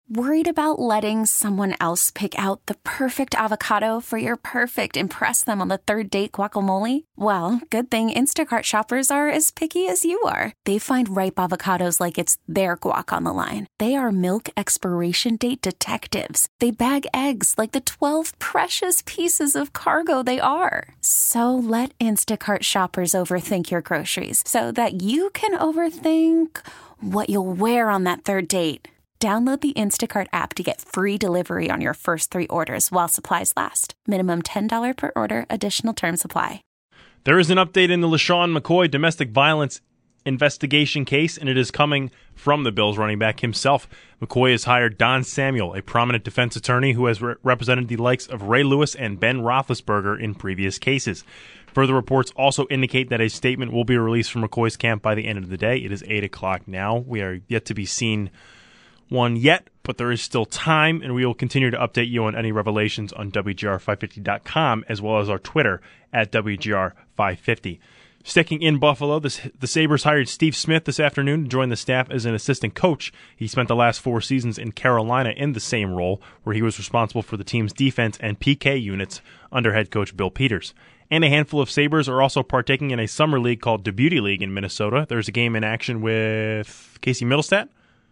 Worried about letting someone else pick out the perfect avocado for your perfect impress them on the third date guacamole? Well, good thing Instacart shoppers are as picky as you are. They find ripe avocados like it's their guac on the line. They are milk expiration date detectives. They bag eggs like the 12 precious pieces of cargo they are. So let Instacart shoppers overthink your groceries so that you can overthink what you'll wear on that third date. Download the Instacart app to get free delivery on your first 3 orders while supplies last. Minimum $10 per order. Additional terms apply. There is an update in the LeSean McCoy domestic violence investigation case, and it is coming from the Bills running back himself. McCoy has hired Don Samuel, a prominent defense attorney who has represented the likes of Ray Lewis and Ben Roethlisberger in previous cases. Further reports also indicate that a statement will be released from McCoy's camp by the end of the day. It is 8 o'clock now. We are yet to be seen one yet, but there is still time, and we will continue to update you on any revelations on WGR550.com as well as our Twitter at WGR550. Sticking in Buffalo, the Sabres hired Steve Smith this afternoon to join the staff as an assistant coach. He spent the last 4 seasons in Carolina in the same role, where he was responsible for the team's defense and PK units under head coach Bill Peters. And a handful of Sabres are also partaking in a summer league called the Beauty League in Minnesota. There's a game in action with Casey Middlestat.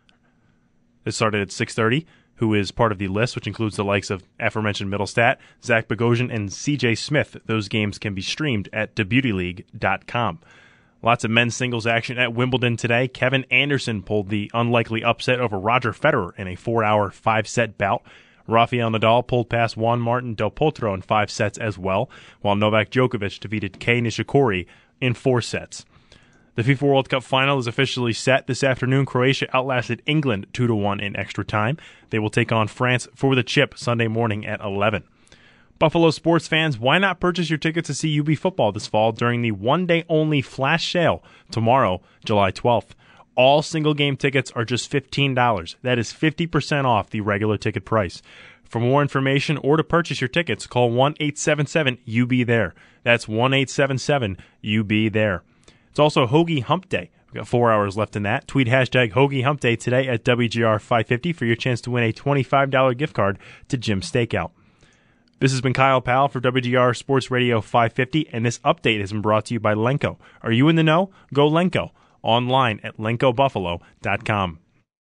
It started at 6:30, who is part of the list, which includes the likes of aforementioned Middlestat, Zach Bogosian, and CJ Smith. Those games can be streamed at thebeautyleague.com. Lots of men's singles action at Wimbledon today. Kevin Anderson pulled the unlikely upset over Roger Federer in a 4-hour, 5-set bout. Rafael Nadal pulled past Juan Martin Del Potro in 5 sets as well, while Novak Djokovic defeated Kei Nishikori in 4 sets. The FIFA World Cup final is officially set. This afternoon, Croatia outlasted England 2-1 in extra time. They will take on France for the chip Sunday morning at 11. Buffalo sports fans, why not purchase your tickets to see UB football this fall during the one-day-only flash sale tomorrow, July 12th? All single-game tickets are just $15. That is 50% off the regular ticket price. For more information or to purchase your tickets, call 1-877-UB-THERE. That's 1-877-UB-THERE. It's also Hoagie Hump Day. We've got 4 hours left in that. Tweet hashtag Hoagie Hump Day today at WGR550 for your chance to win a $25 gift card to Jim's Steakout. This has been Kyle Powell for WGR Sports Radio 550, and this update has been brought to you by Lenko. Are you in the know? Go Lenko. Online at lenkobuffalo.com.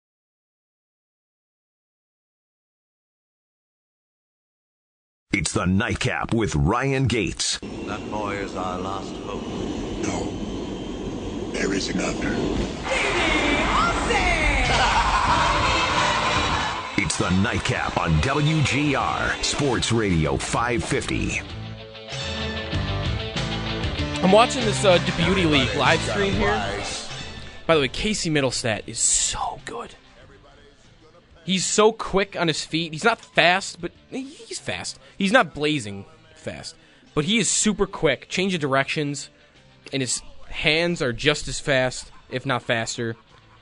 It's the Nightcap with Ryan Gates. That boy is our last hope. No. There is another. It's the Nightcap on WGR Sports Radio 550. I'm watching this Beauty League live stream here. By the way, Casey Middlestat is so good. He's so quick on his feet. He's not fast, but he's fast. He's not blazing fast, but he is super quick. Change of directions, and his hands are just as fast, if not faster.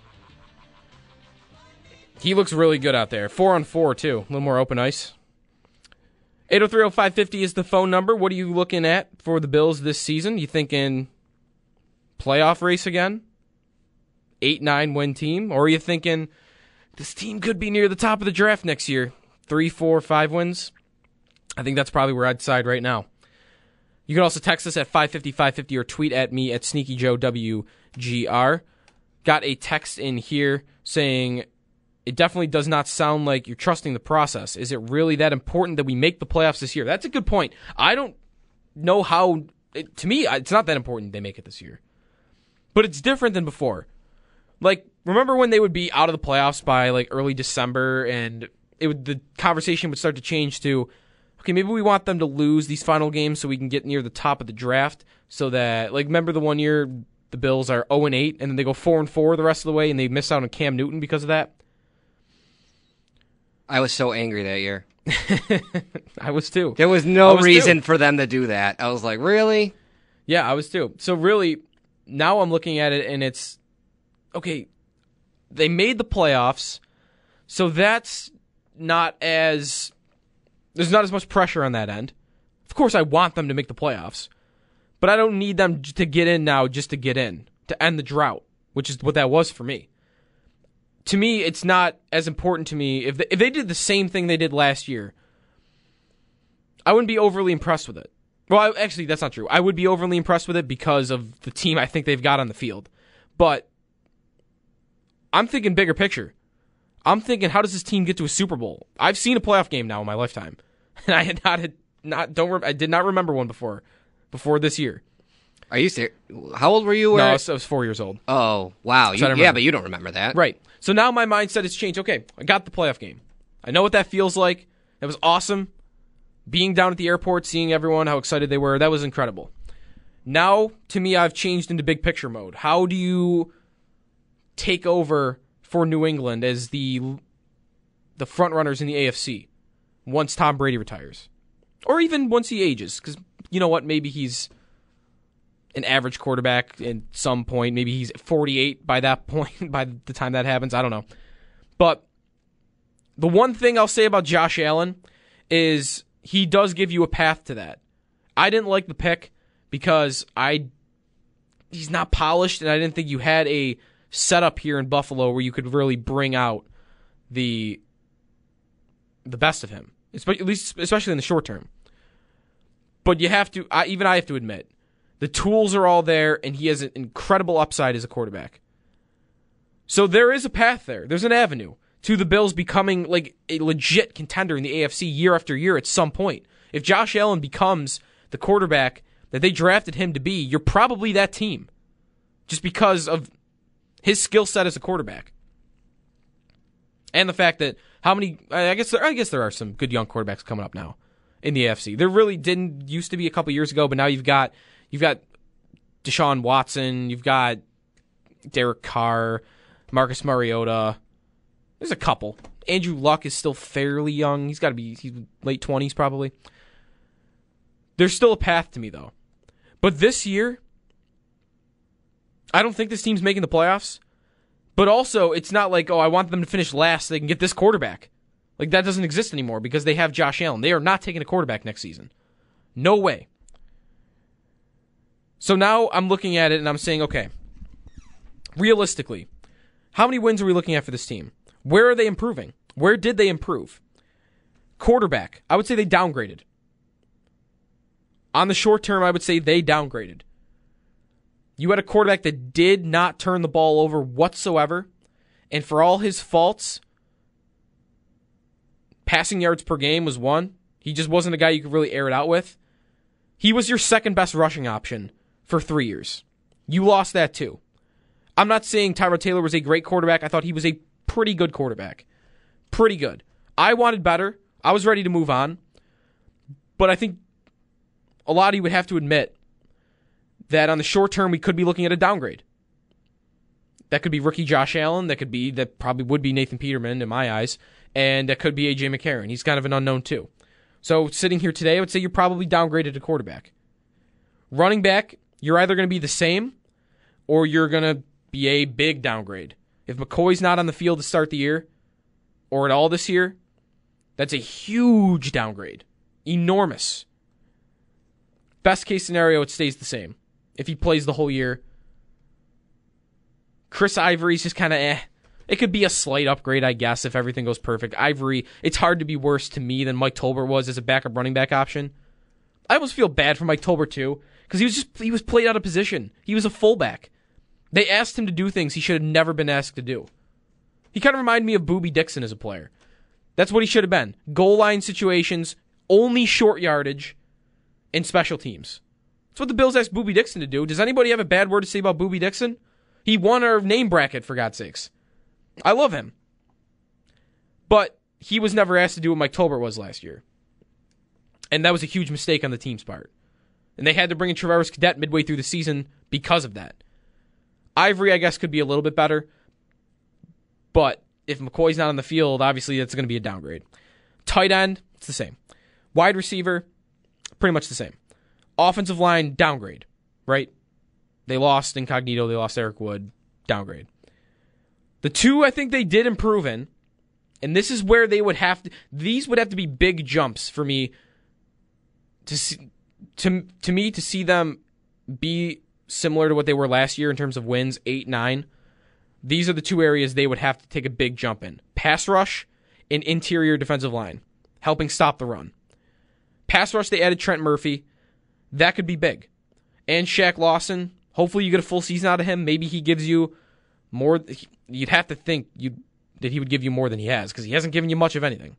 He looks really good out there. 4-on-4, too. A little more open ice. 803-0550 is the phone number. What are you looking at for the Bills this season? You thinking playoff race again? 8-9 win team? Or are you thinking this team could be near the top of the draft next year? 3, 4, 5 wins? I think that's probably where I'd side right now. You can also text us at 550-550 or tweet at me at SneakyJoeWGR. Got a text in here saying, it definitely does not sound like you're trusting the process. Is it really that important that we make the playoffs this year? That's a good point. I don't know how, to me, it's not that important they make it this year. But it's different than before. Like, remember when they would be out of the playoffs by like early December and the conversation would start to change to, okay, maybe we want them to lose these final games so we can get near the top of the draft so that, like, remember the one year the Bills are 0-8 and then they go 4-4 the rest of the way and they miss out on Cam Newton because of that? I was so angry that year. I was too. There was no reason for them to do that. I was like, really? Yeah, I was too. So really, now I'm looking at it and it's, okay, they made the playoffs, so that's not as, there's not as much pressure on that end. Of course, I want them to make the playoffs, but I don't need them to get in now just to get in, to end the drought, which is what that was for me. to me, it's not as important to me. If they did the same thing they did last year, I wouldn't be overly impressed with it. Well, actually, that's not true. I would be overly impressed with it because of the team I think they've got on the field. But I'm thinking bigger picture. I'm thinking, how does this team get to a Super Bowl? I've seen a playoff game now in my lifetime, and I did not remember one before this year. Are you serious? How old were you? No, I was 4 years old. Oh, wow. Yeah, but you don't remember that. Right. So now my mindset has changed. Okay, I got the playoff game. I know what that feels like. That was awesome. Being down at the airport, seeing everyone, how excited they were, that was incredible. Now, to me, I've changed into big picture mode. How do you take over for New England as the front runners in the AFC once Tom Brady retires? Or even once he ages, because you know what, maybe he's an average quarterback at some point. Maybe he's 48 by that point, by the time that happens. I don't know. But the one thing I'll say about Josh Allen is he does give you a path to that. I didn't like the pick because he's not polished, and I didn't think you had a setup here in Buffalo where you could really bring out the best of him, especially in the short term. But you have to, I have to admit, the tools are all there, and he has an incredible upside as a quarterback. So there is a path there. There's an avenue to the Bills becoming like a legit contender in the AFC year after year at some point. If Josh Allen becomes the quarterback that they drafted him to be, you're probably that team, just because of his skill set as a quarterback. And the fact that I guess there are some good young quarterbacks coming up now in the AFC. There really didn't used to be a couple years ago, but now you've got Deshaun Watson, you've got Derek Carr, Marcus Mariota. There's a couple. Andrew Luck is still fairly young. He's late 20s probably. There's still a path to me though. But this year, I don't think this team's making the playoffs. But also, it's not like, I want them to finish last so they can get this quarterback. Like, that doesn't exist anymore because they have Josh Allen. They are not taking a quarterback next season. No way. So now I'm looking at it and I'm saying, okay, realistically, how many wins are we looking at for this team? Where are they improving? Where did they improve? Quarterback, I would say they downgraded. On the short term, I would say they downgraded. You had a quarterback that did not turn the ball over whatsoever, and for all his faults, passing yards per game was one. He just wasn't a guy you could really air it out with. He was your second best rushing option for 3 years. You lost that too. I'm not saying Tyrod Taylor was a great quarterback. I thought he was a pretty good quarterback. Pretty good. I wanted better. I was ready to move on. But I think a lot of you would have to admit that on the short term, we could be looking at a downgrade. That could be rookie Josh Allen. That probably would be Nathan Peterman in my eyes. And that could be A.J. McCarron. He's kind of an unknown too. So sitting here today, I would say you're probably downgraded to quarterback. Running back, you're either going to be the same or you're going to be a big downgrade. If McCoy's not on the field to start the year or at all this year, that's a huge downgrade. Enormous. Best case scenario, it stays the same. If he plays the whole year. Chris Ivory's just kind of It could be a slight upgrade, I guess, if everything goes perfect. Ivory, it's hard to be worse to me than Mike Tolbert was as a backup running back option. I almost feel bad for Mike Tolbert too, because he was played out of position. He was a fullback. They asked him to do things he should have never been asked to do. He kind of reminded me of Boobie Dixon as a player. That's what he should have been. Goal line situations, only short yardage, and special teams. That's what the Bills asked Boobie Dixon to do. Does anybody have a bad word to say about Boobie Dixon? He won our name bracket, for God's sakes. I love him. But he was never asked to do what Mike Tolbert was last year. And that was a huge mistake on the team's part. And they had to bring in Travaris Cadet midway through the season because of that. Ivory, I guess, could be a little bit better. But if McCoy's not on the field, obviously that's going to be a downgrade. Tight end, it's the same. Wide receiver, pretty much the same. Offensive line, downgrade, right? They lost Incognito, they lost Eric Wood, downgrade. The two I think they did improve in, and this is where they would have to, these would have to be big jumps for me to see, to see them be similar to what they were last year in terms of wins, 8-9, these are the two areas they would have to take a big jump in. Pass rush and interior defensive line, helping stop the run. Pass rush, they added Trent Murphy. That could be big. And Shaq Lawson, hopefully you get a full season out of him. Maybe he gives you more. You'd have to think that he would give you more than he has, because he hasn't given you much of anything.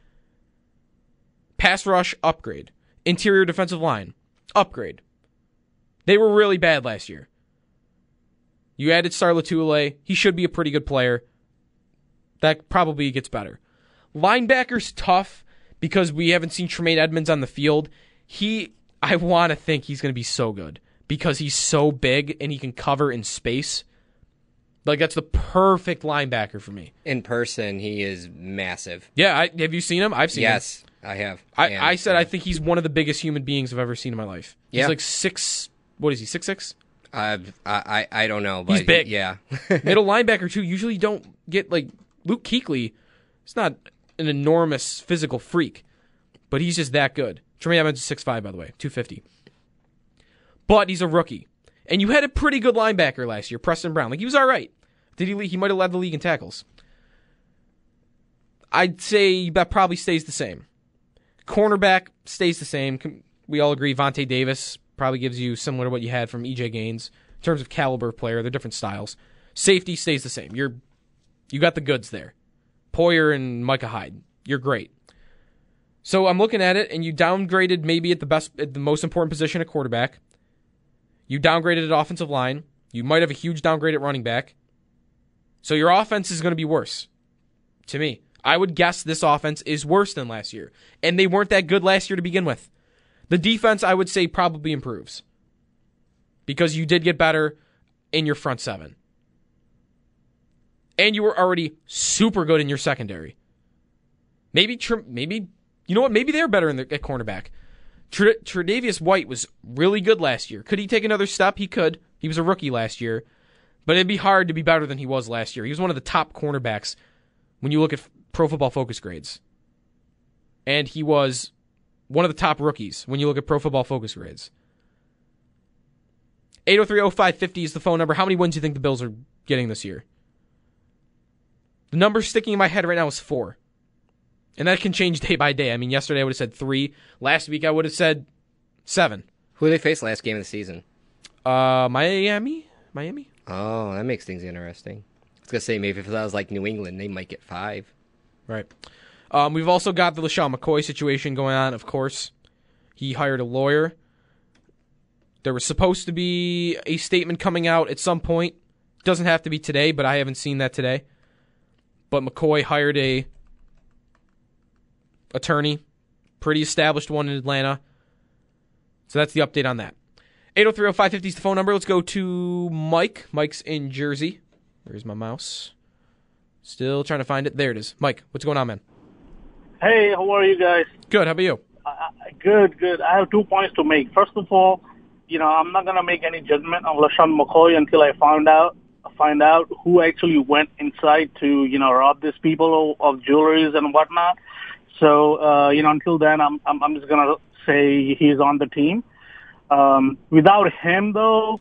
Pass rush, upgrade. Interior defensive line, upgrade. They were really bad last year. You added Star Lotulelei. He should be a pretty good player. That probably gets better. Linebacker's tough because we haven't seen Tremaine Edmonds on the field. I want to think he's going to be so good because he's so big and he can cover in space. Like, that's the perfect linebacker for me. In person, he is massive. Yeah, have you seen him? I've seen him. Yes, I have. I said I think he's one of the biggest human beings I've ever seen in my life. Yeah. He's like 6', what is he, 6'6"? I don't know, but he's big. Yeah. Middle linebacker, too. Usually you don't get, like, Luke Kuechly. He's not an enormous physical freak, but he's just that good. Tremaine Edmonds is 6'5", by the way, 250. But he's a rookie. And you had a pretty good linebacker last year, Preston Brown. Like, he was all right. He might have led the league in tackles. I'd say that probably stays the same. Cornerback stays the same. We all agree Vontae Davis probably gives you similar to what you had from E.J. Gaines in terms of caliber of player. They're different styles. Safety stays the same. You got the goods there. Poyer and Micah Hyde. You're great. So I'm looking at it, and you downgraded maybe at the most important position at quarterback. You downgraded at offensive line. You might have a huge downgrade at running back. So your offense is going to be worse, to me. I would guess this offense is worse than last year. And they weren't that good last year to begin with. The defense, I would say, probably improves. Because you did get better in your front seven. And you were already super good in your secondary. Maybe you know what? Maybe they're better at cornerback. Tre'Davious White was really good last year. Could he take another step? He could. He was a rookie last year. But it'd be hard to be better than he was last year. He was one of the top cornerbacks when you look at Pro Football Focus grades. And he was one of the top rookies when you look at Pro Football Focus grades. 803-0550 is the phone number. How many wins do you think the Bills are getting this year? The number sticking in my head right now is 4. And that can change day by day. I mean, yesterday I would have said 3. Last week I would have said 7. Who did they face last game of the season? Miami? Oh, that makes things interesting. I was going to say, maybe if that was like New England, they might get 5. Right. We've also got the LaShawn McCoy situation going on, of course. He hired a lawyer. There was supposed to be a statement coming out at some point. Doesn't have to be today, but I haven't seen that today. But McCoy hired a attorney, pretty established one in Atlanta. So that's the update on that. 803-0550 is the phone number. Let's go to Mike. Mike's in Jersey. Where's my mouse? Still trying to find it. There it is. Mike, what's going on, man? Hey, how are you guys? Good. How about you? Good. I have 2 points to make. First of all, I'm not going to make any judgment on LaShawn McCoy until I find out who actually went inside to, rob these people of jewelries and whatnot. So, until then, I'm just going to say he's on the team. Without him, though,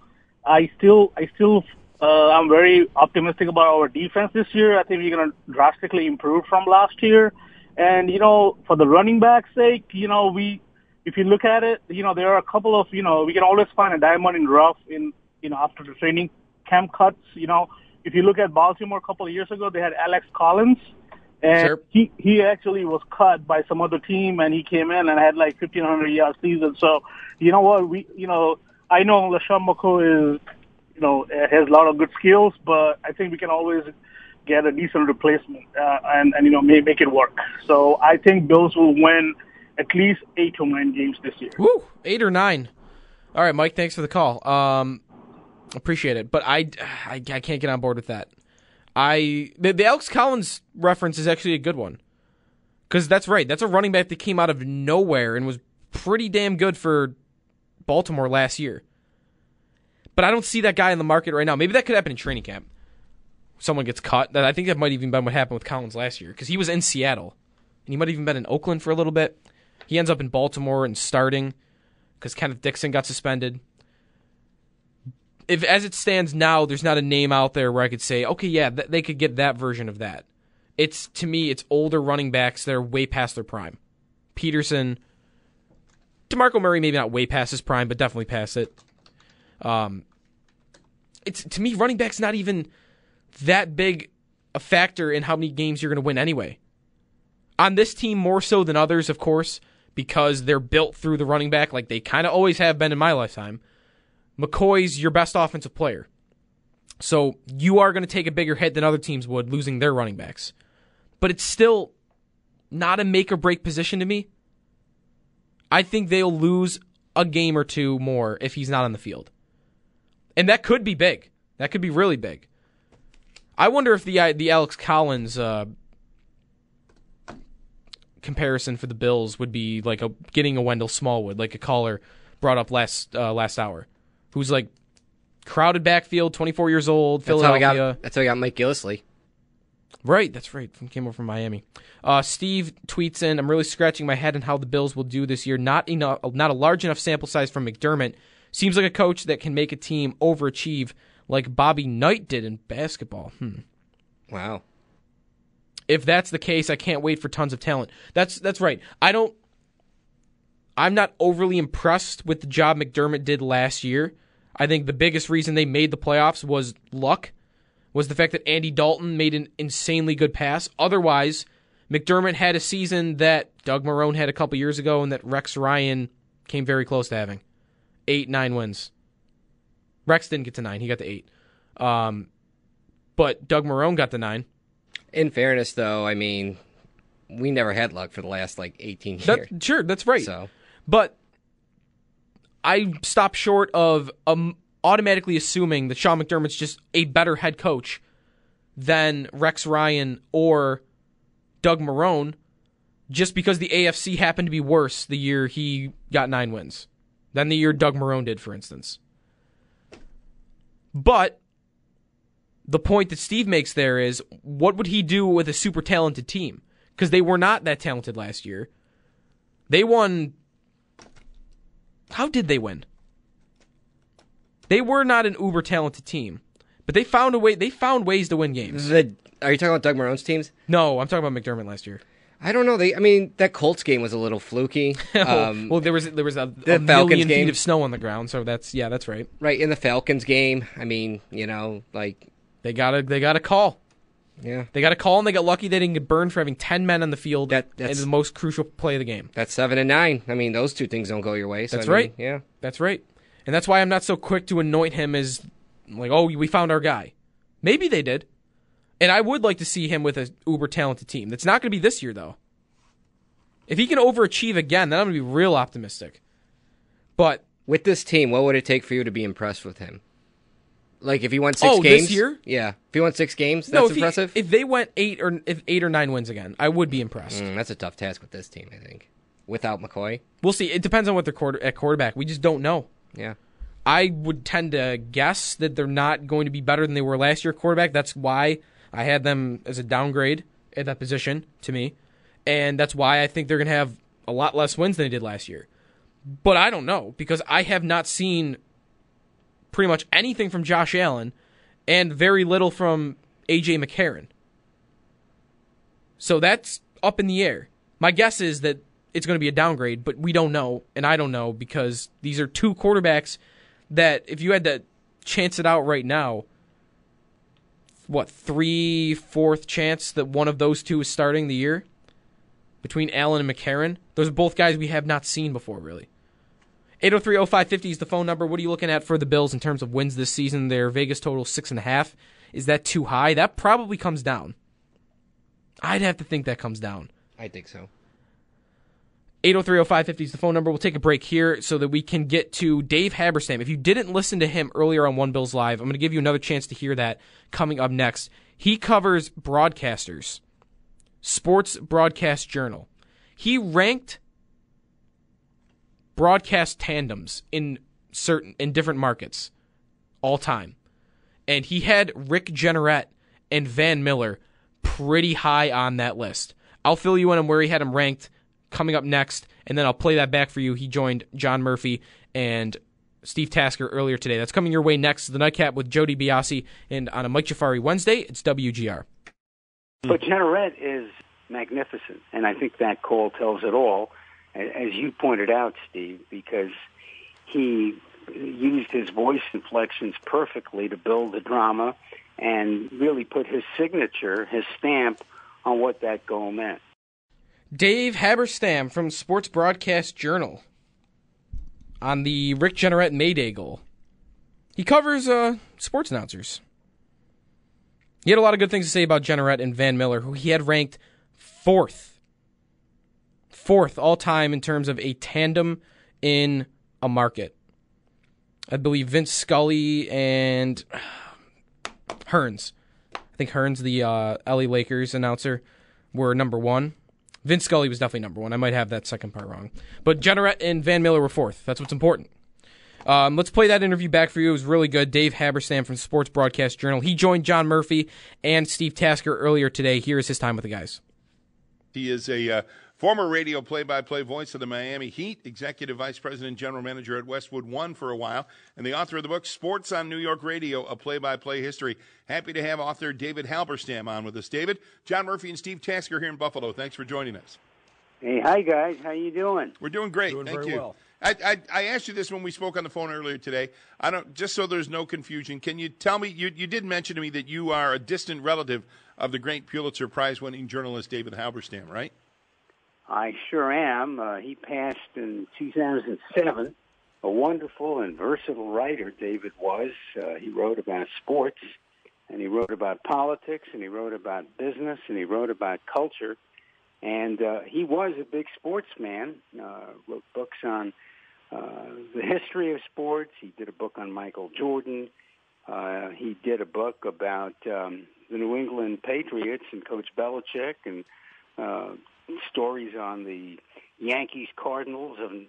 I'm very optimistic about our defense this year. I think we're going to drastically improve from last year. And, for the running back's sake, if you look at it, there are a couple of, we can always find a diamond in the rough after the training camp cuts. If you look at Baltimore a couple of years ago, they had Alex Collins. And sure. he actually was cut by some other team, and he came in and had like 1,500 yard season. So, you know what? I know LaShawn McCoy is, has a lot of good skills, but I think we can always get a decent replacement and make it work. So I think Bills will win at least 8 to 9 games this year. Woo, 8 or 9. All right, Mike, thanks for the call. Appreciate it, but I can't get on board with that. The Alex Collins reference is actually a good one. Because that's right. That's a running back that came out of nowhere and was pretty damn good for Baltimore last year. But I don't see that guy in the market right now. Maybe that could happen in training camp. Someone gets cut. I think that might even been what happened with Collins last year. Because he was in Seattle. And he might have even been in Oakland for a little bit. He ends up in Baltimore and starting. Because Kenneth Dixon got suspended. if as it stands now, there's not a name out there where I could say, okay, yeah, they could get that version of that. To me, it's older running backs that are way past their prime. Peterson, DeMarco Murray, maybe not way past his prime, but definitely past it. To me, running back's not even that big a factor in how many games you're going to win anyway. On this team, more so than others, of course, because they're built through the running back like they kind of always have been in my lifetime. McCoy's your best offensive player. So you are going to take a bigger hit than other teams would losing their running backs. But it's still not a make-or-break position to me. I think they'll lose a game or two more if he's not on the field. And that could be big. That could be really big. I wonder if the Alex Collins comparison for the Bills would be like getting a Wendell Smallwood, like a caller brought up last hour, who's like crowded backfield, 24 years old, Philadelphia. That's how we got Mike Gillislee. Right, that's right. Came over from Miami. Steve tweets in, I'm really scratching my head on how the Bills will do this year. Not a large enough sample size from McDermott. Seems like a coach that can make a team overachieve like Bobby Knight did in basketball. Wow. If that's the case, I can't wait for tons of talent. That's right. I'm not overly impressed with the job McDermott did last year. I think the biggest reason they made the playoffs was luck, was the fact that Andy Dalton made an insanely good pass. Otherwise, McDermott had a season that Doug Marrone had a couple years ago and that Rex Ryan came very close to having. 8-9 wins. Rex didn't get to 9. He got to 8. But Doug Marrone got to 9. In fairness, though, I mean, we never had luck for the last, 18 years. Sure, that's right. So. But I stop short of automatically assuming that Sean McDermott's just a better head coach than Rex Ryan or Doug Marrone just because the AFC happened to be worse the year he got 9 wins than the year Doug Marrone did, for instance. But the point that Steve makes there is, what would he do with a super talented team? Because they were not that talented last year. They won... How did they win? They were not an uber talented team, but they found a way. They found ways to win games. Are you talking about Doug Marrone's teams? No, I'm talking about McDermott last year. I don't know. That Colts game was a little fluky. Well, there was a million feet of snow on the ground, so that's right. Right, in the Falcons game, I mean, they got a call. Yeah, they got a call, and they got lucky they didn't get burned for having 10 men on the field in the most crucial play of the game. That's 7 and 9. I mean, those two things don't go your way. So that's right. Yeah, that's right. And that's why I'm not so quick to anoint him as like, oh, we found our guy. Maybe they did. And I would like to see him with an uber-talented team. That's not going to be this year, though. If he can overachieve again, then I'm going to be real optimistic. But with this team, what would it take for you to be impressed with him? Like, if he won 6 games? This year? Yeah. If he won 6 games, that's impressive? If they went 8 or 9 wins again, I would be impressed. That's a tough task with this team, I think. Without McCoy. We'll see. It depends on what they're at quarterback. We just don't know. Yeah. I would tend to guess that they're not going to be better than they were last year at quarterback. That's why I had them as a downgrade at that position to me. And that's why I think they're going to have a lot less wins than they did last year. But I don't know, because I have not seen pretty much anything from Josh Allen and very little from A.J. McCarron. So that's up in the air. My guess is that it's going to be a downgrade, but we don't know, and I don't know, because these are two quarterbacks that if you had to chance it out right now, 3/4 chance that one of those two is starting the year? Between Allen and McCarron? Those are both guys we have not seen before, really. 803-0550 is the phone number. What are you looking at for the Bills in terms of wins this season? Their Vegas total 6.5. Is that too high? That probably comes down. I'd have to think that comes down. I think so. 803-0550 is the phone number. We'll take a break here so that we can get to Dave Haberstam. If you didn't listen to him earlier on One Bills Live, I'm going to give you another chance to hear that coming up next. He covers broadcasters, Sports Broadcast Journal. He ranked broadcast tandems in different markets all time. And he had Rick Jeanneret and Van Miller pretty high on that list. I'll fill you in on where he had him ranked coming up next, and then I'll play that back for you. He joined John Murphy and Steve Tasker earlier today. That's coming your way next. The Nightcap with Jody Biasi, and on a Mike Jafari Wednesday, it's WGR. But Jeanneret is magnificent, and I think that call tells it all, as you pointed out, Steve, because he used his voice inflections perfectly to build the drama and really put his signature, his stamp, on what that goal meant. Dave Haberstam from Sports Broadcast Journal on the Rick Jeanneret Mayday goal. He covers sports announcers. He had a lot of good things to say about Jeanneret and Van Miller, who he had ranked fourth all-time in terms of a tandem in a market. I believe Vince Scully and Hearns. I think Hearns, the LA Lakers announcer, were number one. Vince Scully was definitely number one. I might have that second part wrong. But Jeanneret and Van Miller were fourth. That's what's important. Let's play that interview back for you. It was really good. Dave Haberstam from Sports Broadcast Journal. He joined John Murphy and Steve Tasker earlier today. Here is his time with the guys. He is a former radio play-by-play voice of the Miami Heat, executive vice president, general manager at Westwood One for a while, and the author of the book Sports on New York Radio, A Play-by-Play History. Happy to have author David Halberstam on with us. David, John Murphy and Steve Tasker here in Buffalo. Thanks for joining us. Hey, hi, guys. How you doing? We're doing great. Thank you. Well. I asked you this when we spoke on the phone earlier today. Just so there's no confusion, can you tell me, you did mention to me that you are a distant relative of the great Pulitzer Prize-winning journalist David Halberstam, right? I sure am. He passed in 2007. A wonderful and versatile writer, David was. He wrote about sports, and he wrote about politics, and he wrote about business, and he wrote about culture. And he was a big sportsman, wrote books on the history of sports. He did a book on Michael Jordan. He did a book about the New England Patriots and Coach Belichick, and stories on the Yankees-Cardinals of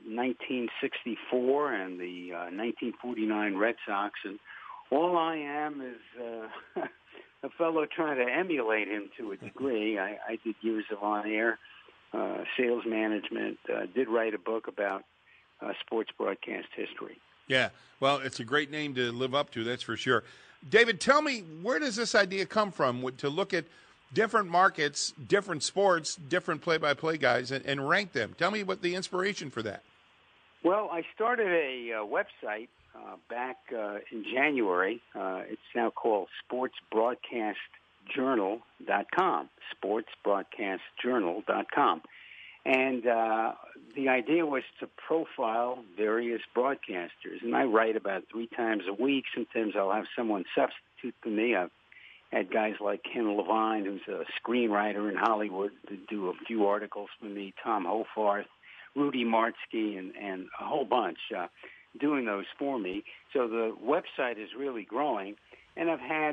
1964 and the 1949 Red Sox. And all I am is a fellow trying to emulate him to a degree. I did years of on-air sales management, did write a book about sports broadcast history. Yeah, well, it's a great name to live up to, that's for sure. David, tell me, where does this idea come from to look at different markets, different sports, different play-by-play guys, and rank them? Tell me what the inspiration for that. Well, I started a website back in January. It's now called sportsbroadcastjournal.com, sportsbroadcastjournal.com. And the idea was to profile various broadcasters. And I write about 3 times a week. Sometimes I'll have someone substitute for me. I've had guys like Ken Levine, who's a screenwriter in Hollywood, to do a few articles for me, Tom Hofarth, Rudy Martzke, and a whole bunch doing those for me. So the website is really growing. And I've had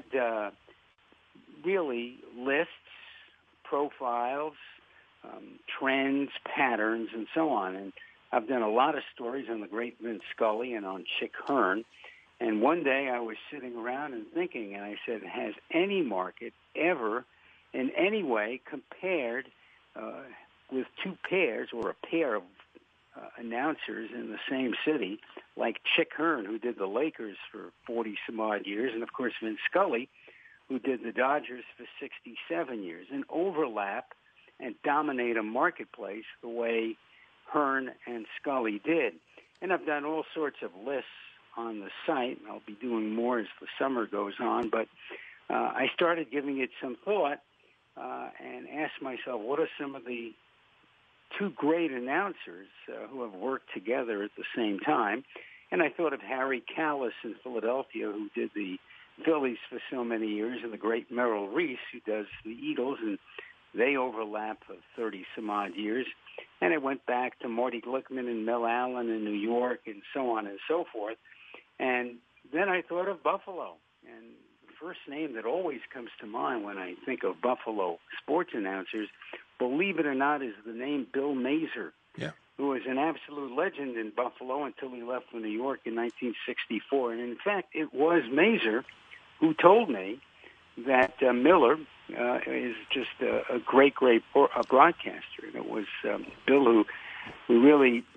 really lists, profiles, trends, patterns, and so on. And I've done a lot of stories on the great Vince Scully and on Chick Hearn. And one day I was sitting around and thinking, and I said, has any market ever in any way compared with 2 pairs or a pair of announcers in the same city, like Chick Hearn, who did the Lakers for 40-some-odd years, and, of course, Vince Scully, who did the Dodgers for 67 years, and overlap and dominate a marketplace the way Hearn and Scully did. And I've done all sorts of lists on the site, and I'll be doing more as the summer goes on, but I started giving it some thought and asked myself, what are some of the 2 great announcers who have worked together at the same time? And I thought of Harry Kalas in Philadelphia, who did the Phillies for so many years, and the great Merrill Reese, who does the Eagles, and they overlap for 30-some-odd years. And I went back to Marty Glickman and Mel Allen in New York and so on and so forth. And then I thought of Buffalo. And the first name that always comes to mind when I think of Buffalo sports announcers, believe it or not, is the name Bill Mazer, who was an absolute legend in Buffalo until he left for New York in 1964. And in fact, it was Mazer who told me that Miller is just a great broadcaster. And it was Bill who really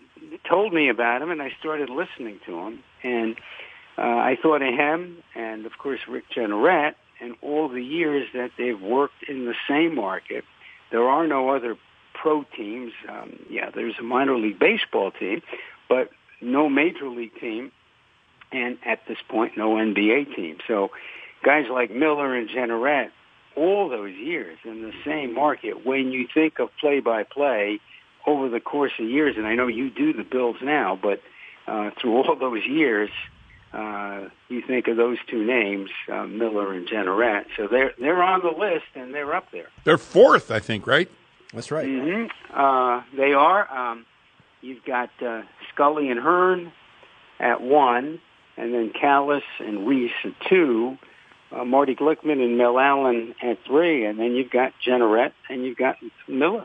told me about him, and I started listening to him. And I thought of him and, of course, Rick Jeanneret and all the years that they've worked in the same market. There are no other pro teams. There's a minor league baseball team, but no major league team, and at this point, no NBA team. So guys like Miller and Jeanneret, all those years in the same market, when you think of play-by-play over the course of years, and I know you do the Bills now, but through all those years, you think of those two names, Miller and Jeanneret. So they're on the list, and they're up there. They're fourth, I think, right? That's right. Mm-hmm. They are. You've got Scully and Hearn at 1, and then Callis and Reese at 2, Marty Glickman and Mel Allen at 3, and then you've got Jeanneret and you've got Miller.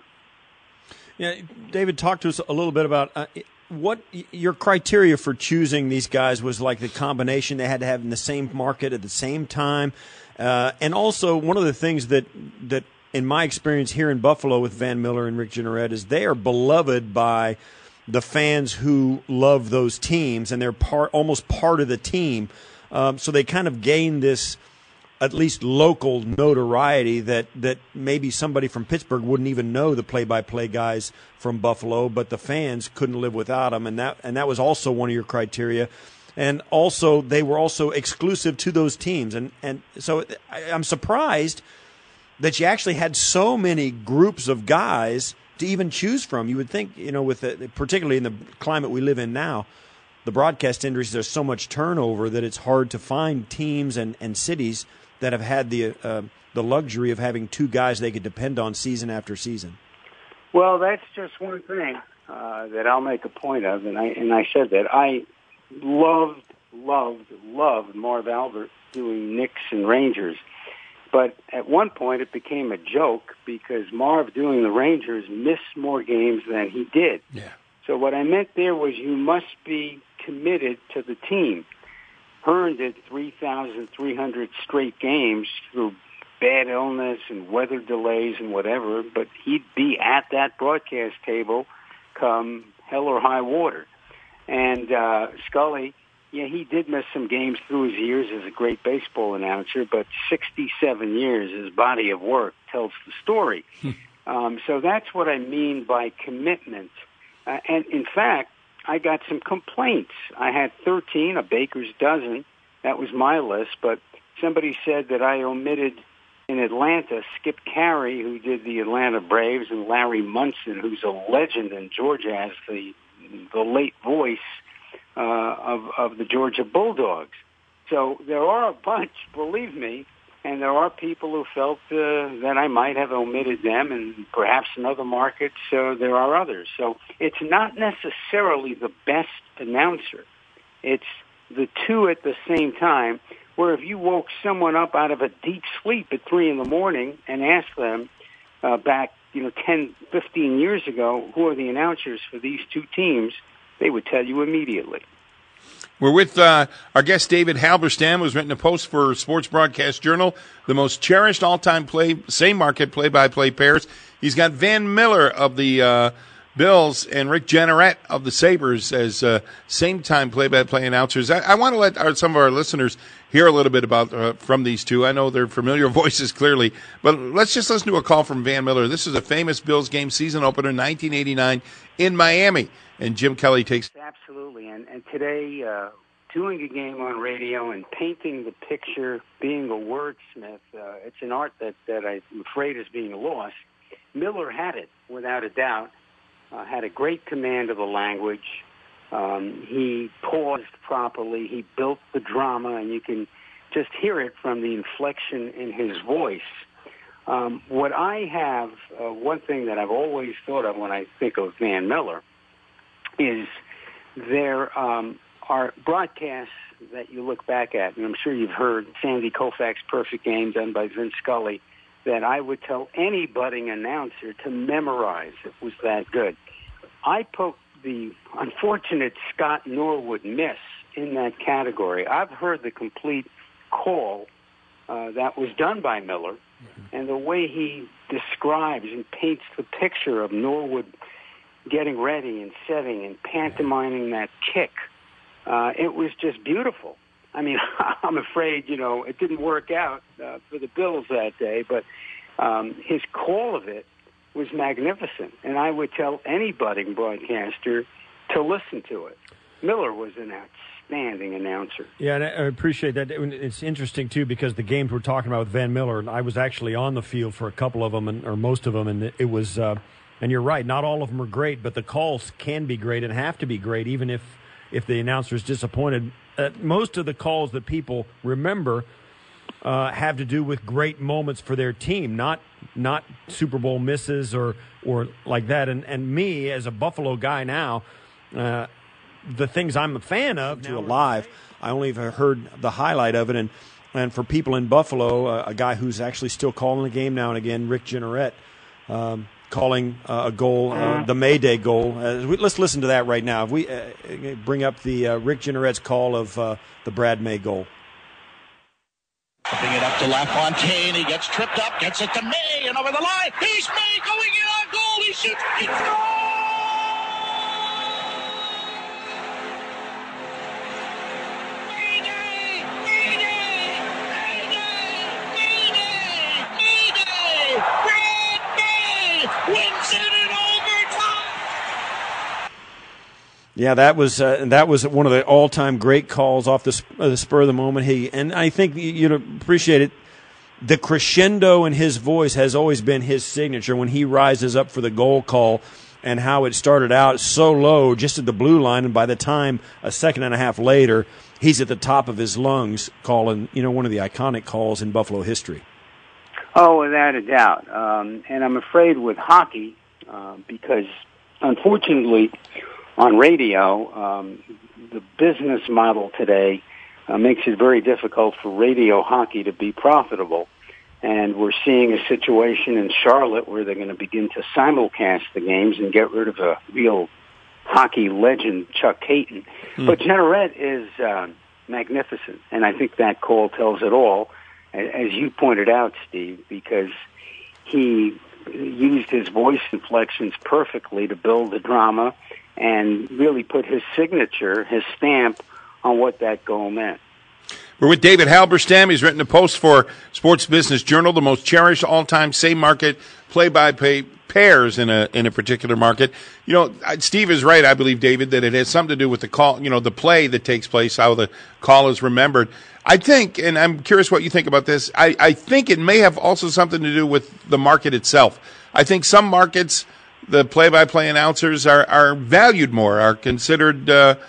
Yeah, David, talk to us a little bit about what your criteria for choosing these guys was, like the combination they had to have in the same market at the same time. And also, one of the things that in my experience here in Buffalo with Van Miller and Rick Jeanneret is they are beloved by the fans who love those teams, and they're almost part of the team. So they kind of gain this at least local notoriety that maybe somebody from Pittsburgh wouldn't even know the play-by-play guys from Buffalo, but the fans couldn't live without them, and that was also one of your criteria. And also, they were also exclusive to those teams, and so I'm surprised that you actually had so many groups of guys to even choose from. You would think, particularly in the climate we live in now, the broadcast industry, there's so much turnover that it's hard to find teams and cities that have had the luxury of having two guys they could depend on season after season. Well, that's just one thing that I'll make a point of, and I said that I loved Marv Albert doing Knicks and Rangers. But at one point, it became a joke because Marv doing the Rangers missed more games than he did. Yeah. So what I meant there was you must be committed to the team. Hearn did 3,300 straight games through bad illness and weather delays and whatever, but he'd be at that broadcast table come hell or high water. And Scully, he did miss some games through his years as a great baseball announcer, but 67 years, his body of work tells the story. So that's what I mean by commitment. And in fact, I got some complaints. I had 13, a baker's dozen. That was my list, but somebody said that I omitted in Atlanta Skip Carey, who did the Atlanta Braves, and Larry Munson, who's a legend in Georgia as the late voice of the Georgia Bulldogs. So there are a bunch, believe me, and there are people who felt that I might have omitted them, and perhaps in other markets there are others. So it's not necessarily the best announcer. It's the two at the same time, where if you woke someone up out of a deep sleep at 3 a.m. and asked them back 10, 15 years ago, who are the announcers for these two teams, they would tell you immediately. We're with our guest, David Halberstam, who's written a post for Sports Broadcast Journal, the most cherished all-time same market play-by-play pairs. He's got Van Miller of the Bills and Rick Jeanneret of the Sabres as same-time play-by-play announcers. I want to let some of our listeners hear a little bit about from these two. I know they're familiar voices clearly, but let's just listen to a call from Van Miller. This is a famous Bills game, season opener, 1989 in Miami. And Jim Kelly takes... Absolutely. And today, doing a game on radio and painting the picture, being a wordsmith, it's an art that I'm afraid is being lost. Miller had it, without a doubt, had a great command of the language. He paused properly. He built the drama, and you can just hear it from the inflection in his voice. What I have, one thing that I've always thought of when I think of Van Miller is there are broadcasts that you look back at, and I'm sure you've heard Sandy Koufax Perfect Game done by Vince Scully, that I would tell any budding announcer to memorize. It was that good. I poked the unfortunate Scott Norwood miss in that category. I've heard the complete call that was done by Miller, and the way he describes and paints the picture of Norwood getting ready and setting and pantomiming that kick. It was just beautiful. I mean, I'm afraid, it didn't work out for the Bills that day, but his call of it was magnificent. And I would tell any budding broadcaster to listen to it. Miller was an outstanding announcer. Yeah, and I appreciate that. It's interesting, too, because the games we're talking about with Van Miller, and I was actually on the field for a couple of them, or most of them, and it was, and you're right, not all of them are great, but the calls can be great and have to be great, even if the announcer is disappointed. Most of the calls that people remember have to do with great moments for their team, not Super Bowl misses or like that. And me, as a Buffalo guy now, the things I'm a fan of to live, I only have heard the highlight of it. And for people in Buffalo, a guy who's actually still calling the game now and again, Rick Jeanneret, calling a goal, the Mayday goal. Let's listen to that right now. If we bring up the Rick Jeanneret's call of the Brad May goal. Bring it up to LaFontaine. He gets tripped up, gets it to May, and over the line. He's May going in on goal. He shoots. He scores! Wins it in overtime. Yeah, that was one of the all-time great calls off the spur of the moment. And I think you'd appreciate it. The crescendo in his voice has always been his signature when he rises up for the goal call, and how it started out so low, just at the blue line, and by the time a second and a half later, he's at the top of his lungs calling, one of the iconic calls in Buffalo history. Oh, without a doubt. And I'm afraid with hockey, because unfortunately on radio, the business model today makes it very difficult for radio hockey to be profitable. And we're seeing a situation in Charlotte where they're going to begin to simulcast the games and get rid of a real hockey legend, Chuck Hayton. But Jeanneret is magnificent, and I think that call tells it all. As you pointed out, Steve, because he used his voice inflections perfectly to build the drama and really put his signature, his stamp, on what that goal meant. We're with David Halberstam. He's written a post for Sports Business Journal, the most cherished all-time same market play-by-play pairs in a particular market. Steve is right, I believe, David, that it has something to do with the call, the play that takes place, how the call is remembered. I think, and I'm curious what you think about this, I think it may have also something to do with the market itself. I think some markets, the play-by-play announcers are valued more, are considered,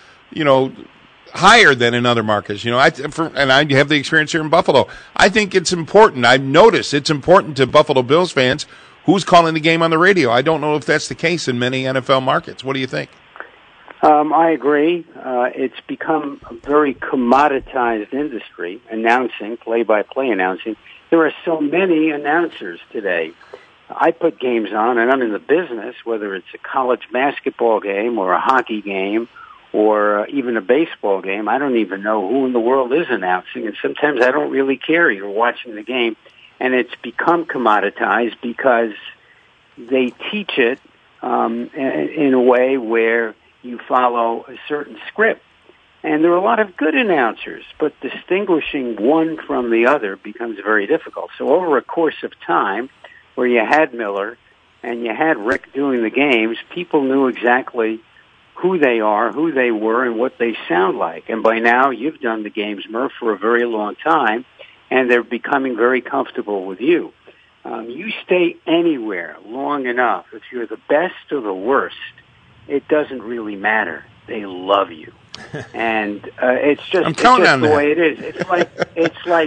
higher than in other markets. And I have the experience here in Buffalo. I think it's important. I've noticed it's important to Buffalo Bills fans who's calling the game on the radio. I don't know if that's the case in many NFL markets. What do you think? I agree. It's become a very commoditized industry, announcing, play-by-play announcing. There are so many announcers today. I put games on, and I'm in the business, whether it's a college basketball game or a hockey game or even a baseball game. I don't even know who in the world is announcing, and sometimes I don't really care. You're watching the game, and it's become commoditized because they teach it in a way where you follow a certain script. And there are a lot of good announcers, but distinguishing one from the other becomes very difficult. So over a course of time, where you had Miller and you had Rick doing the games, people knew exactly who they are, who they were, and what they sound like. And by now, you've done the games, Murph, for a very long time, and they're becoming very comfortable with you. You stay anywhere long enough, if you're the best or the worst, it doesn't really matter. They love you. And it's just the way it is. It's like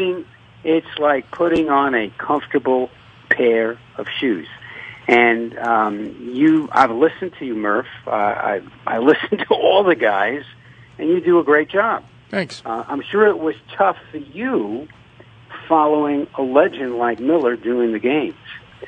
putting on a comfortable pair of shoes. And I've listened to you, Murph. I listened to all the guys, and you do a great job. Thanks. I'm sure it was tough for you following a legend like Miller doing the games.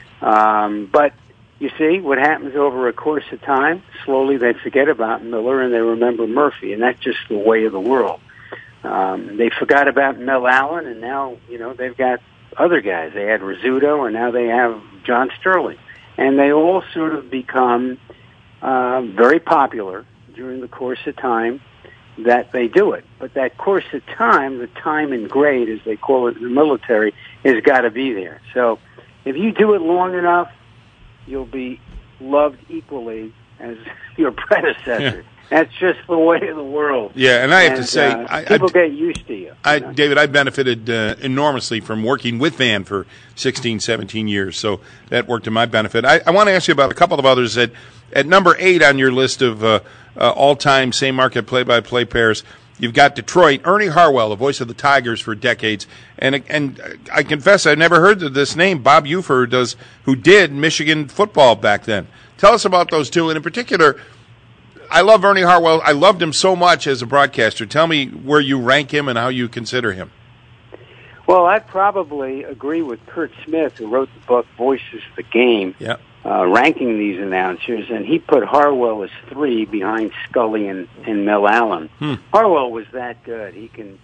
But you see, what happens over a course of time, slowly they forget about Miller and they remember Murphy, and that's just the way of the world. They forgot about Mel Allen, and now, they've got other guys. They had Rizzuto, and now they have John Sterling. And they all sort of become very popular during the course of time that they do it. But that course of time, the time and grade, as they call it in the military, has got to be there. So if you do it long enough, you'll be loved equally as your predecessor. Yeah. That's just the way of the world. Yeah, and I have to say, people get used to you. David, I benefited enormously from working with Van for 16, 17 years, so that worked to my benefit. I want to ask you about a couple of others. At number 8 on your list of all-time same-market play-by-play pairs, you've got Detroit, Ernie Harwell, the voice of the Tigers for decades. And I confess I've never heard of this name, Bob Ufer, who did Michigan football back then. Tell us about those two, and in particular, I love Ernie Harwell. I loved him so much as a broadcaster. Tell me where you rank him and how you consider him. Well, I'd probably agree with Curt Smith, who wrote the book Voices of the Game, ranking these announcers, and he put Harwell as 3 behind Scully and Mel Allen. Harwell was that good. He can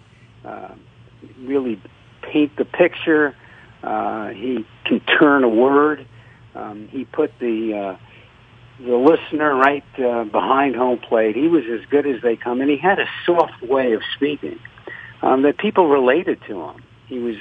really paint the picture. He can turn a word. He put the listener right behind home plate. He was as good as they come, and he had a soft way of speaking that people related to him. He was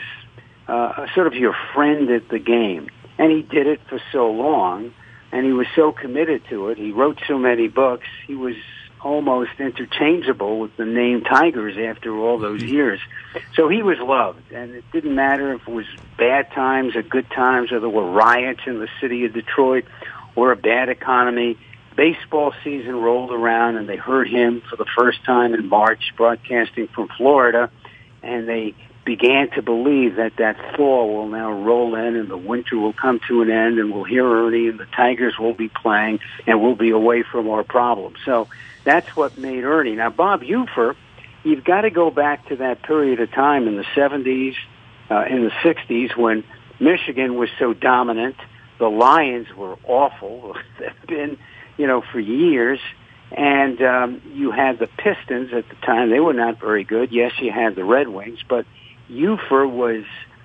sort of your friend at the game, and he did it for so long, and he was so committed to it. He wrote so many books. He was almost interchangeable with the name Tigers after all those years. So he was loved, and it didn't matter if it was bad times or good times, or there were riots in the city of Detroit, or a bad economy. Baseball season rolled around, and they heard him for the first time in March, broadcasting from Florida, and they began to believe that thaw will now roll in, and the winter will come to an end, and we'll hear Ernie, and the Tigers will be playing, and we'll be away from our problems. So that's what made Ernie. Now, Bob Ufer, you've got to go back to that period of time in the 70s, in the 60s, when Michigan was so dominant. The Lions were awful. They've been, for years. And you had the Pistons at the time. They were not very good. Yes, you had the Red Wings, but Ufer was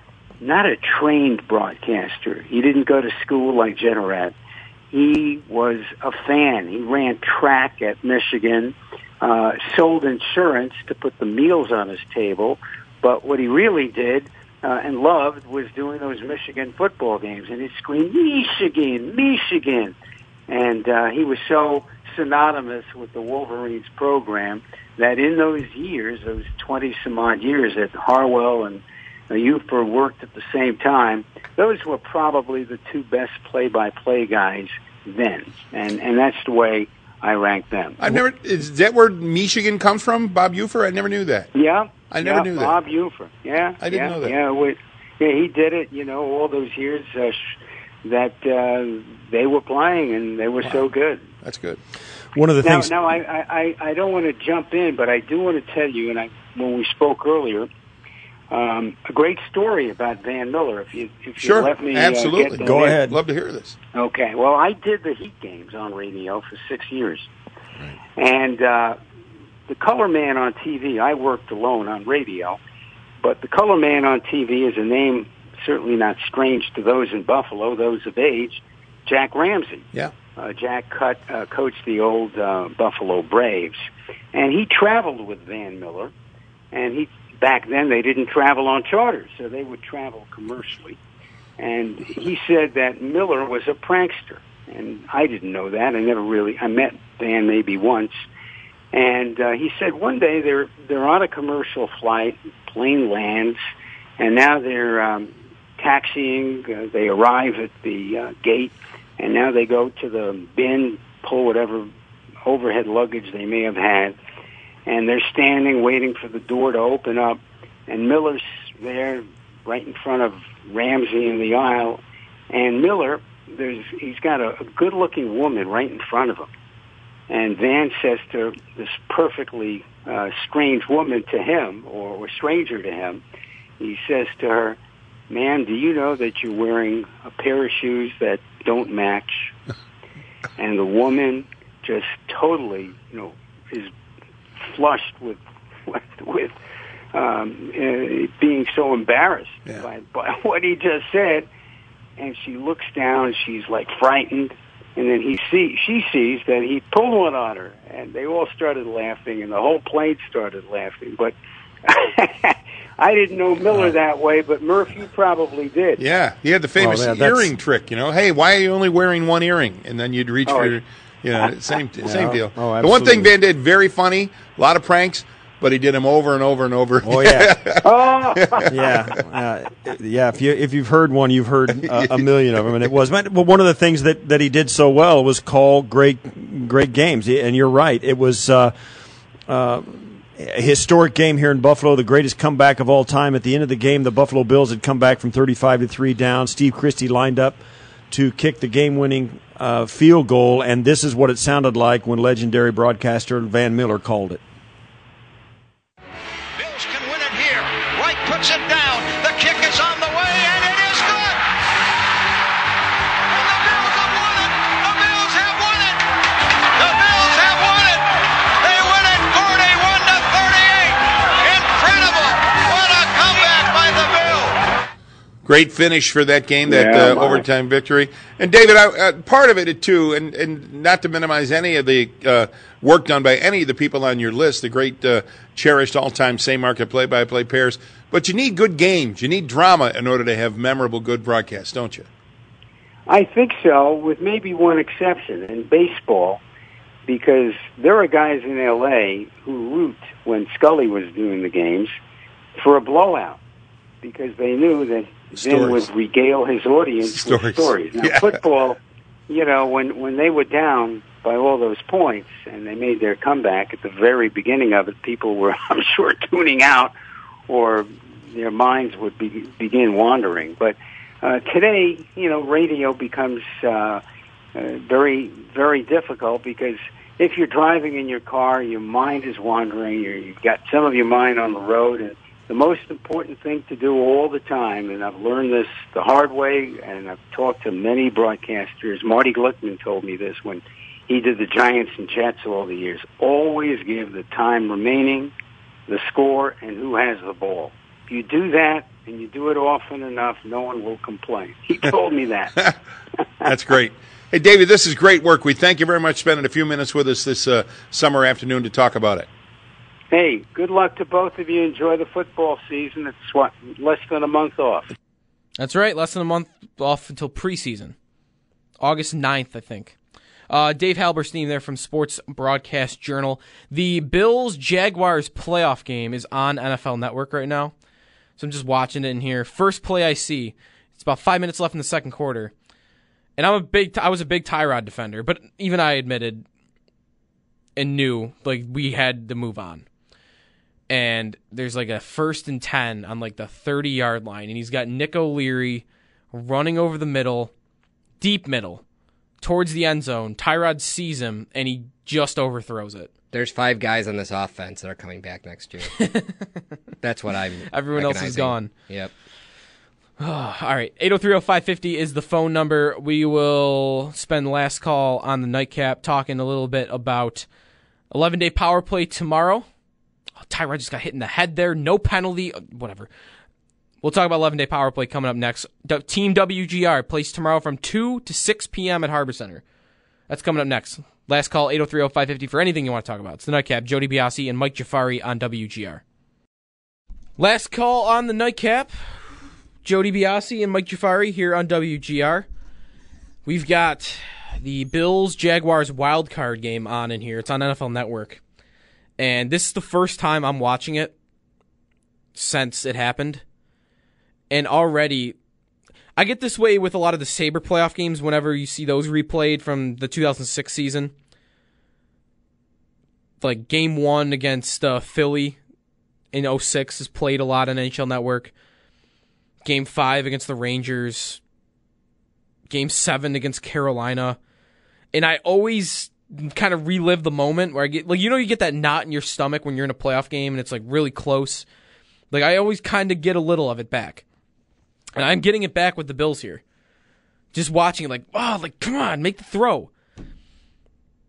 not a trained broadcaster. He didn't go to school like Jennerat. He was a fan. He ran track at Michigan, sold insurance to put the meals on his table. But what he really did and loved was doing those Michigan football games, and he'd scream, Michigan, Michigan. And he was so synonymous with the Wolverines program that in those years, those 20-some-odd years that Harwell and Ufer worked at the same time, those were probably the 2 best play-by-play guys then. And that's the way I rank them. Is that where Michigan comes from, Bob Ufer? I never knew that. Yeah. I never knew that. Bob Ufer. Yeah. I didn't know that. Yeah, he did it, all those years that they were playing, and they were so good. That's good. One of the things. Now, I don't want to jump in, but I do want to tell you, and when we spoke earlier, a great story about Van Miller. If you let me, absolutely, go ahead. Love to hear this. Okay. Well, I did the Heat games on radio for 6 years, and the color man on TV. I worked alone on radio, but the color man on TV is a name certainly not strange to those in Buffalo, those of age. Jack Ramsey. Yeah. Jack coached the old Buffalo Braves, and he traveled with Van Miller. And back then they didn't travel on charters, so they would travel commercially. And he said that Miller was a prankster, and I didn't know that. I met Van maybe once, and he said one day they're on a commercial flight, plane lands, and now they're taxiing. They arrive at the gate. And now they go to the bin, pull whatever overhead luggage they may have had, and they're standing waiting for the door to open up, and Miller's there right in front of Ramsey in the aisle, and Miller, he's got a good-looking woman right in front of him, and Van says to this perfectly strange woman to him, or stranger to him, he says to her, "Ma'am, do you know that you're wearing a pair of shoes that don't match?" And the woman just totally, is flushed with being so embarrassed by what he just said. And she looks down, she's like frightened, And then she sees that he pulled one on her, and they all started laughing, and the whole plane started laughing. But I didn't know Miller that way, but Murph, you probably did. Yeah, he had the famous earring trick. Hey, why are you only wearing one earring? And then you'd reach for, same deal. Oh, the one thing Van did, very funny, a lot of pranks, but he did them over and over and over. Oh yeah, yeah. If you've heard one, you've heard a million of them, and it was. But one of the things that he did so well was call great games. And you're right, it was a historic game here in Buffalo, the greatest comeback of all time. At the end of the game, the Buffalo Bills had come back from 35-3 down. Steve Christie lined up to kick the game-winning field goal, and this is what it sounded like when legendary broadcaster Van Miller called it. Puts it down. The kick is on the way, and it is good. And the Bills have won it. The Bills have won it. The Bills have won it. They win it 41-38. Incredible. What a comeback by the Bills. Great finish for that game, that overtime victory. And David, part of it too, and not to minimize any of the work done by any of the people on your list, the great cherished all-time same market play-by-play pairs. But you need good games. You need drama in order to have memorable, good broadcasts, don't you? I think so, with maybe one exception in baseball, because there are guys in L.A. who root when Scully was doing the games for a blowout, because they knew that Vin would regale his audience with stories. Now, football, when they were down by all those points and they made their comeback at the very beginning of it, people were, I'm sure, tuning out, or their minds would begin wandering. But today, radio becomes very, very difficult, because if you're driving in your car, your mind is wandering. You've got some of your mind on the road, and the most important thing to do all the time, and I've learned this the hard way, and I've talked to many broadcasters. Marty Glickman told me this when he did the Giants and Jets all the years. Always give the time remaining, the score, and who has the ball. If you do that, and you do it often enough, no one will complain. He told me that. That's great. Hey, David, this is great work. We thank you very much for spending a few minutes with us this summer afternoon to talk about it. Hey, good luck to both of you. Enjoy the football season. It's less than a month off. That's right, less than a month off until preseason. August 9th, I think. Dave Halberstein there from Sports Broadcast Journal. The Bills-Jaguars playoff game is on NFL Network right now. So I'm just watching it in here. First play I see, it's about 5 minutes left in the second quarter. And I was a big Tyrod defender, but even I admitted and knew we had to move on. And there's a 1st and 10 on the 30-yard line, and he's got Nick O'Leary running over the middle, deep middle, towards the end zone. Tyrod sees him, and he just overthrows it. There's 5 guys on this offense that are coming back next year. That's what I'm Everyone else is gone. Yep. All right. 803-0550 is the phone number. We will spend the last call on the nightcap talking a little bit about 11-day power play tomorrow. Oh, Tyrod just got hit in the head there. No penalty. Whatever. We'll talk about 11-day power play coming up next. Team WGR plays tomorrow from 2 to 6 p.m. at Harbor Center. That's coming up next. Last call, 803-0550 for anything you want to talk about. It's the Nightcap, Jody Biasi and Mike Jafari on WGR. Last call on the Nightcap, Jody Biasi and Mike Jafari here on WGR. We've got the Bills-Jaguars wildcard game on in here. It's on NFL Network. And this is the first time I'm watching it since it happened. And already, I get this way with a lot of the Sabre playoff games whenever you see those replayed from the 2006 season. Game 1 against Philly in 2006 is played a lot on NHL Network. Game 5 against the Rangers. Game 7 against Carolina. And I always kind of relive the moment where I get, you get that knot in your stomach when you're in a playoff game and it's really close. I always kind of get a little of it back. And I'm getting it back with the Bills here. Just watching it come on, make the throw.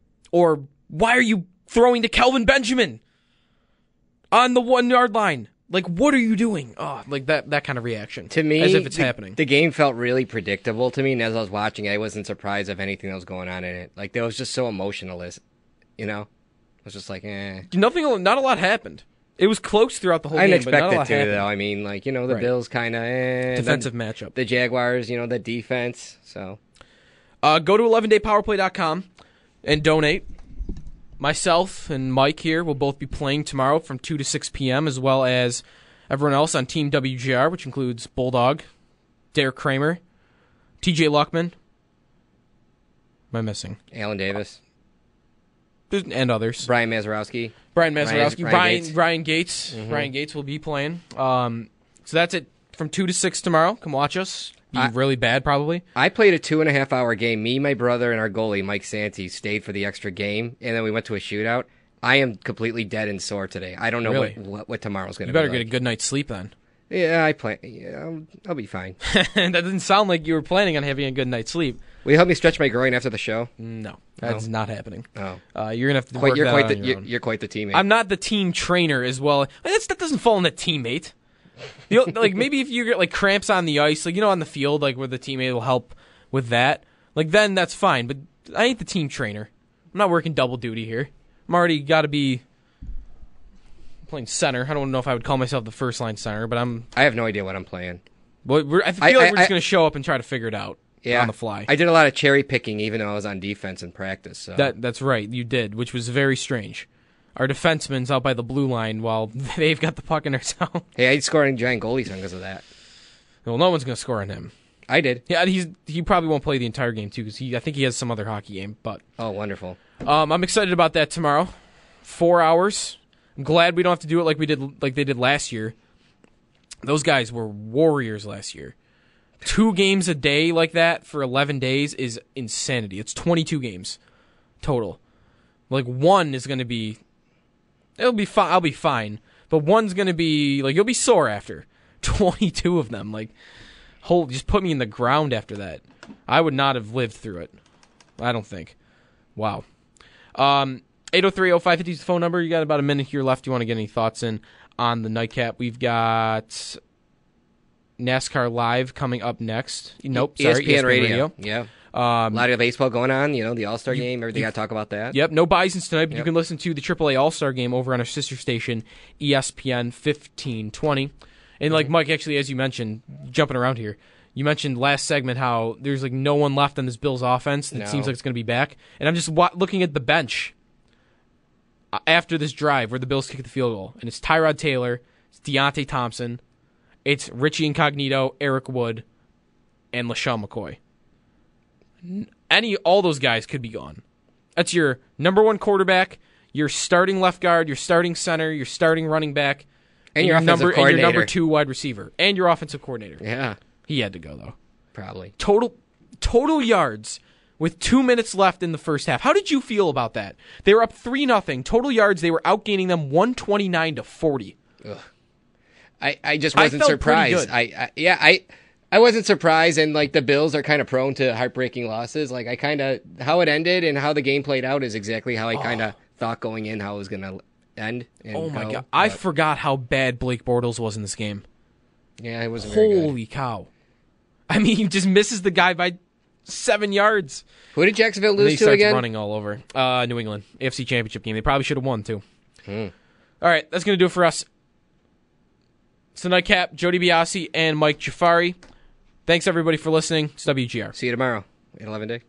Or, why are you throwing to Kelvin Benjamin on the 1-yard line? Like, what are you doing? Oh, like that kind of reaction. To me, as if it's happening. The game felt really predictable to me, and as I was watching it, I wasn't surprised of anything that was going on in it. Like, it was just so emotionalist, you know? I was just like, eh. Not a lot happened. It was close throughout the whole game, but not a lot I didn't expect it to, happened. though. I mean, like, you know, the Bills kind of, defensive matchup. The Jaguars, you know, the defense, so. Go to 11daypowerplay.com and donate. Myself and Mike here will both be playing tomorrow from 2 to 6 p.m., as well as everyone else on Team WGR, which includes Bulldog, Derek Kramer, TJ Luckman. Am I missing? Alan Davis. And others. Brian Mazurowski. Ryan Gates. Mm-hmm. Ryan Gates will be playing. So that's it from 2 to 6 tomorrow. Come watch us. Be really bad, probably. I played a 2.5-hour game. Me, my brother, and our goalie, Mike Santee, stayed for the extra game, and then we went to a shootout. I am completely dead and sore today. I don't know what tomorrow's going to be. You better get a good night's sleep then. Yeah, I'll be fine. That doesn't sound like you were planning on having a good night's sleep. Will you help me stretch my groin after the show? No, that's not happening. Oh, you're gonna have to work that on your own. You're quite the teammate. I'm not the team trainer as well. That doesn't fall in the teammate. Like maybe if you get like cramps on the ice, like on the field, like where the teammate will help with that, like then that's fine. But I ain't the team trainer. I'm not working double duty here. I'm already got to be playing center. I don't know if I would call myself the first line center, but I have no idea what I'm playing. But I feel like we're just gonna show up and try to figure it out. Yeah, on the fly. I did a lot of cherry picking, even though I was on defense in practice. So. That's right, you did, which was very strange. Our defenseman's out by the blue line while they've got the puck in their zone. Hey, I scored a giant goalie because of that. Well, no one's going to score on him. I did. Yeah, he probably won't play the entire game too because I think he has some other hockey game. But wonderful. I'm excited about that tomorrow. 4 hours. I'm glad we don't have to do it like they did last year. Those guys were warriors last year. 2 games a day like that for 11 days is insanity. It's 22 games total. Like one is going to be, it'll be fine. I'll be fine. But one's going to be like you'll be sore after 22 of them. Like, just put me in the ground after that. I would not have lived through it. I don't think. Wow. 803-0550 is the phone number. You got about a minute here left. You want to get any thoughts in on the nightcap? We've got NASCAR Live coming up next. Nope, sorry, ESPN Radio. Yeah. A lot of baseball going on, the All-Star game, everything. Got to talk about that. Yep, no Bisons tonight, but you can listen to the AAA All-Star game over on our sister station, ESPN 1520. And like Mike, actually, as you mentioned, jumping around here, you mentioned last segment how there's like no one left on this Bills offense. It seems like it's going to be back. And I'm just looking at the bench after this drive where the Bills kick the field goal. And it's Tyrod Taylor, it's Deontay Thompson, it's Richie Incognito, Eric Wood, and LaShawn McCoy. All those guys could be gone. That's your number one quarterback, your starting left guard, your starting center, your starting running back, and your offensive coordinator. And your number 2 wide receiver, and your offensive coordinator. Yeah. He had to go, though. Probably. Total yards with 2 minutes left in the first half. How did you feel about that? They were up 3-0. Total yards, they were outgaining them 129-40. Ugh. I just wasn't surprised. I wasn't surprised, and like the Bills are kind of prone to heartbreaking losses. Like how it ended and how the game played out is exactly how I kind of thought going in how it was going to end. Oh my God! I forgot how bad Blake Bortles was in this game. Yeah, it wasn't very good. Holy cow! I mean, he just misses the guy by 7 yards. Who did Jacksonville lose to again? He starts running all over. New England AFC Championship game. They probably should have won too. All right, that's going to do it for us. It's the Nightcap, Jody Biasi and Mike Jafari. Thanks, everybody, for listening. It's WGR. See you tomorrow at 11 Day.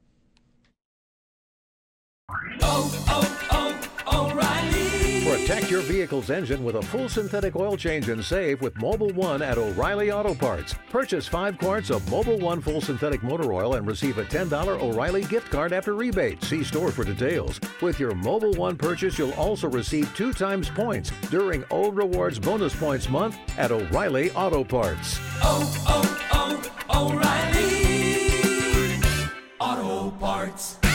O'Reilly. Protect your vehicle's engine with a full synthetic oil change and save with Mobil 1 at O'Reilly Auto Parts. Purchase 5 quarts of Mobil 1 full synthetic motor oil and receive a $10 O'Reilly gift card after rebate. See store for details. With your Mobil 1 purchase, you'll also receive 2 times points during O Rewards Bonus Points Month at O'Reilly Auto Parts. O'Reilly Auto Parts.